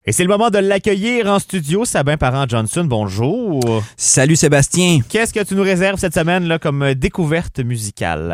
Et c'est le moment de l'accueillir en studio. Sabin Parent-Johnson, bonjour. Salut Sébastien. Qu'est-ce que tu nous réserves cette semaine là, comme découverte musicale?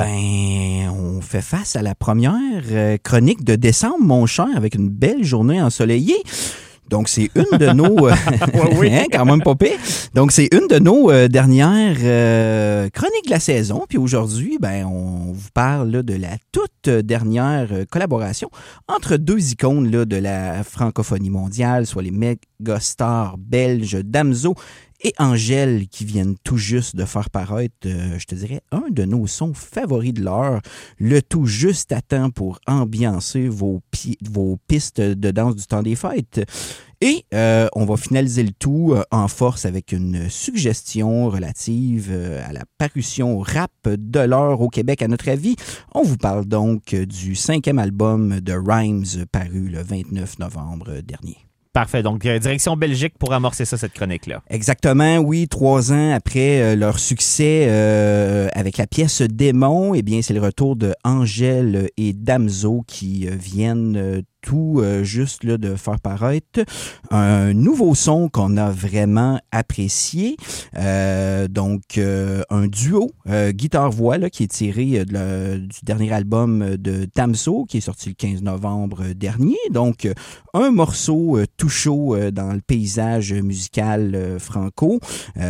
On fait face à la première chronique de décembre, mon cher, avec une belle journée ensoleillée. Donc, c'est une de nos... oui. Quand même pas pire. Donc, c'est une de nos dernières chroniques de la saison. Puis aujourd'hui, on vous parle là, de la toute dernière collaboration entre deux icônes là, de la francophonie mondiale, soit les mégastars belges Damso et Angèle, qui viennent tout juste de faire paraître, je te dirais, un de nos sons favoris de l'heure, le tout juste à temps pour ambiancer vos pistes de danse du temps des fêtes. Et on va finaliser le tout en force avec une suggestion relative à la parution rap de l'heure au Québec, à notre avis. On vous parle donc du 5e album de Rhymes paru le 29 novembre dernier. Parfait. Donc, direction Belgique pour amorcer ça, cette chronique-là. Exactement, oui. 3 ans après leur succès avec la pièce Démon, eh bien, c'est le retour de Angèle et Damso qui viennent tout juste là, de faire paraître un nouveau son qu'on a vraiment apprécié. Donc, un duo guitare-voix là, qui est tiré du dernier album de Damso qui est sorti le 15 novembre dernier. Donc, un morceau tout chaud dans le paysage musical franco.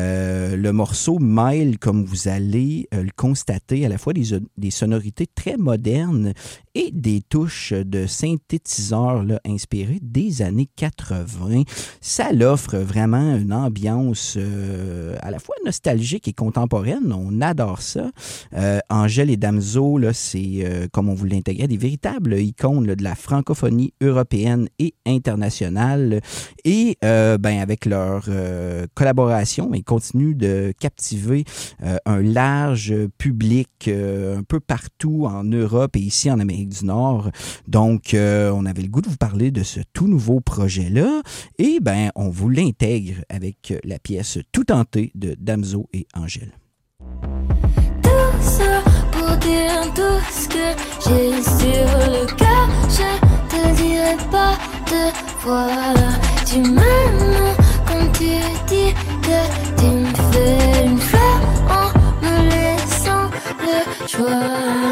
Le morceau mêle, comme vous allez le constater, à la fois des sonorités très modernes et des touches de synthétiseurs là, inspirées des années 80. Ça l'offre vraiment une ambiance à la fois nostalgique et contemporaine. On adore ça. Angèle et Damso, là, c'est, comme on vous l'intégrait, des véritables icônes là, de la francophonie européenne et internationale. Et avec leur collaboration, ils continuent de captiver un large public un peu partout en Europe et ici en Amérique du Nord. Donc, on avait le goût de vous parler de ce tout nouveau projet-là et on vous l'intègre avec la pièce Tout tenté de Damso et Angèle. Tout ça pour dire tout ce que j'ai sur le cœur, je te dirai pas deux fois. Tu m'aimes quand tu dis que tu me fais une fleur en me laissant le choix.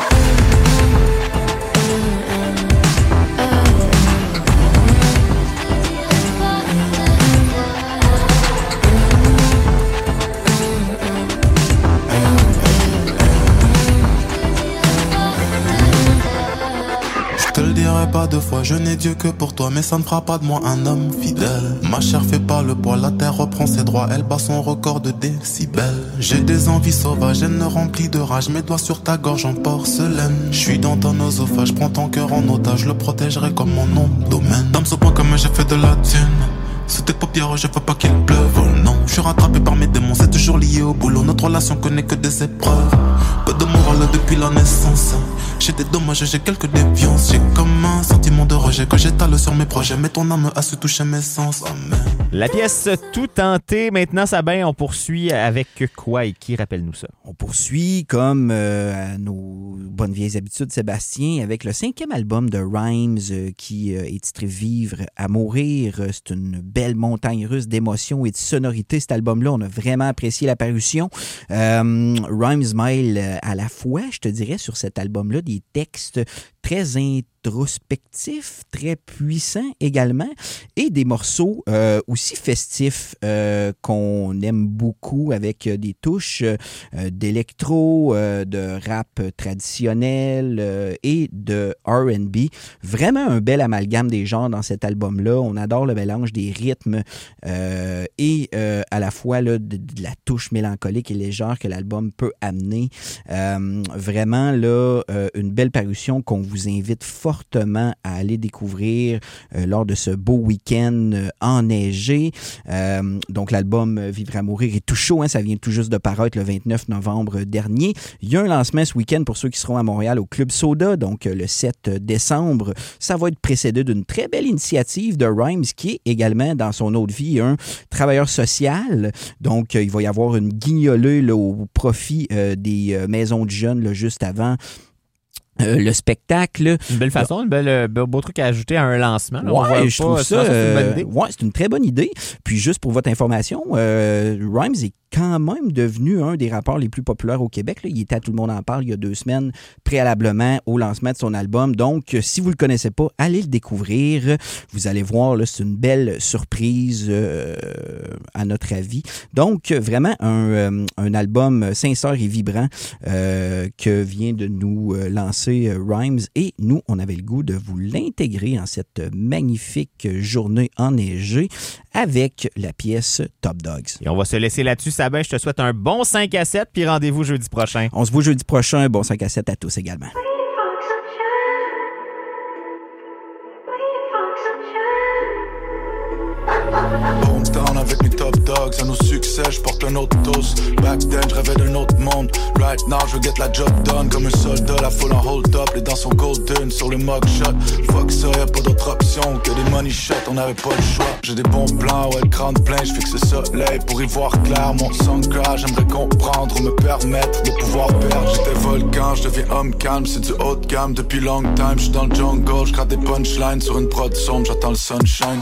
Je te le dirai pas deux fois, je n'ai Dieu que pour toi, mais ça ne fera pas de moi un homme fidèle. Ma chair fait pas le poids, la terre reprend ses droits, elle bat son record de décibels. J'ai des envies sauvages, elles ne remplies de rage, mes doigts sur ta gorge en porcelaine. Je suis dans ton oesophage, prends ton cœur en otage, le protégerai comme mon nom domaine. Dame ce point comme j'ai fait de la thune. Sous tes paupières, je veux pas qu'il pleuve, oh non. Je suis rattrapé par mes démons, c'est toujours lié au boulot. Notre relation connaît que des épreuves. Peu de morale depuis la naissance. J'ai des dommages, j'ai quelques déviances. J'ai comme un sentiment de rejet quand j'étale sur mes projets. Mais ton âme a su toucher mes sens, amen. La pièce Tout tenté. Maintenant, Sabin, on poursuit avec quoi et qui? Rappelle-nous ça. On poursuit comme à nos bonnes vieilles habitudes, Sébastien, avec le 5e album de Rhymes qui est titré Vivre à mourir. C'est une belle montagne russe d'émotions et de sonorités. Cet album-là, on a vraiment apprécié la parution. Rhymes mêle à la fois, je te dirais, sur cet album-là, des textes très introspectifs, très puissants également, et des morceaux aussi festifs qu'on aime beaucoup avec des touches d'électro, de rap traditionnel et de R&B. Vraiment un bel amalgame des genres dans cet album-là. On adore le mélange des rythmes et à la fois là, de la touche mélancolique et légère que l'album peut amener. Vraiment là, une belle parution qu'on vous invite fortement à aller découvrir lors de ce beau week-end enneigé. Donc, l'album Vivre à mourir est tout chaud, hein, ça vient tout juste de paraître le 29 novembre dernier. Il y a un lancement ce week-end pour ceux qui seront à Montréal au Club Soda, donc le 7 décembre. Ça va être précédé d'une très belle initiative de Rhymes qui est également dans son autre vie un travailleur social. Donc, il va y avoir une guignolée là, au profit des maisons de jeunes là, juste avant le spectacle. Une belle façon, un beau truc à ajouter à un lancement. Là. Ouais, je trouve ça. C'est une bonne idée. Ouais, c'est une très bonne idée. Puis juste pour votre information, Rhymes est quand même devenu un des rappeurs les plus populaires au Québec. Là. Il était à Tout le monde en parle il y a 2 semaines, préalablement au lancement de son album. Donc, si vous le connaissez pas, allez le découvrir. Vous allez voir, là, c'est une belle surprise à notre avis. Donc, vraiment un album sincère et vibrant que vient de nous lancer Rhymes. Et nous, on avait le goût de vous l'intégrer en cette magnifique journée enneigée avec la pièce Top Dogs. Et on va se laisser là-dessus. Sabin, je te souhaite un bon 5-7 puis rendez-vous jeudi prochain. On se voit jeudi prochain. Bon 5-7 à tous également. Hometown avec mes top dogs, à nos succès, je porte un autre toast. Back then, je rêvais d'un autre monde. Right now, je get la job done comme un soldat, la foule en hold up, les dents sont golden sur le mugshot. Fuck ça, y'a pas d'autre option que des money shots, on avait pas le choix. J'ai des bons plans, ouais, le crâne plein, je fixe le soleil pour y voir clair. Mon son crash, j'aimerais comprendre ou me permettre de pouvoir perdre. J'étais volcan, je deviens homme calme, c'est du haut de gamme depuis long time. J'suis dans le jungle, j'gratte des punchlines sur une prod sombre, j'attends le sunshine.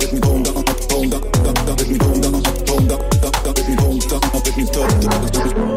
Let me go down.